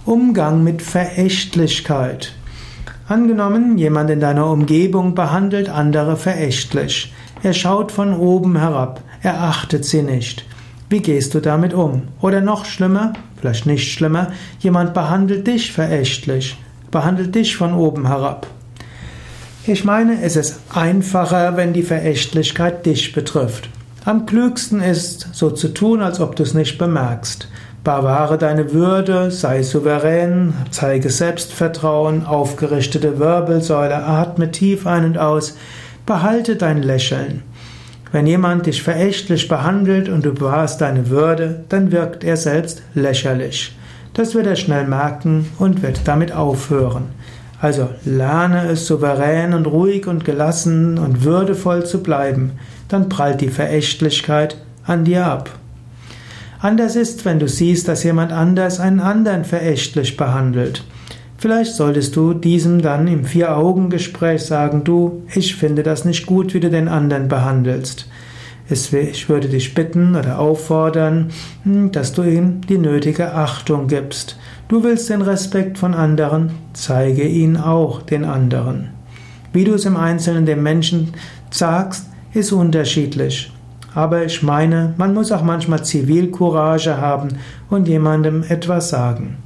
Umgang mit Verächtlichkeit. Angenommen, jemand in deiner Umgebung behandelt andere verächtlich. Er schaut von oben herab, er achtet sie nicht. Wie gehst du damit um? Oder noch schlimmer, vielleicht nicht schlimmer, jemand behandelt dich verächtlich, behandelt dich von oben herab. Ich meine, es ist einfacher, wenn die Verächtlichkeit dich betrifft. Am klügsten ist, so zu tun, als ob du es nicht bemerkst. Bewahre deine Würde, sei souverän, zeige Selbstvertrauen, aufgerichtete Wirbelsäule, atme tief ein und aus, behalte dein Lächeln. Wenn jemand dich verächtlich behandelt und du bewahrst deine Würde, dann wirkt er selbst lächerlich. Das wird er schnell merken und wird damit aufhören. Also lerne es, souverän und ruhig und gelassen und würdevoll zu bleiben, dann prallt die Verächtlichkeit an dir ab. Anders ist, wenn du siehst, dass jemand anders einen anderen verächtlich behandelt. Vielleicht solltest du diesem dann im Vier-Augen-Gespräch sagen, du, ich finde das nicht gut, wie du den anderen behandelst. Ich würde dich bitten oder auffordern, dass du ihm die nötige Achtung gibst. Du willst den Respekt von anderen, zeige ihn auch den anderen. Wie du es im Einzelnen dem Menschen sagst, ist unterschiedlich. Aber ich meine, man muss auch manchmal Zivilcourage haben und jemandem etwas sagen.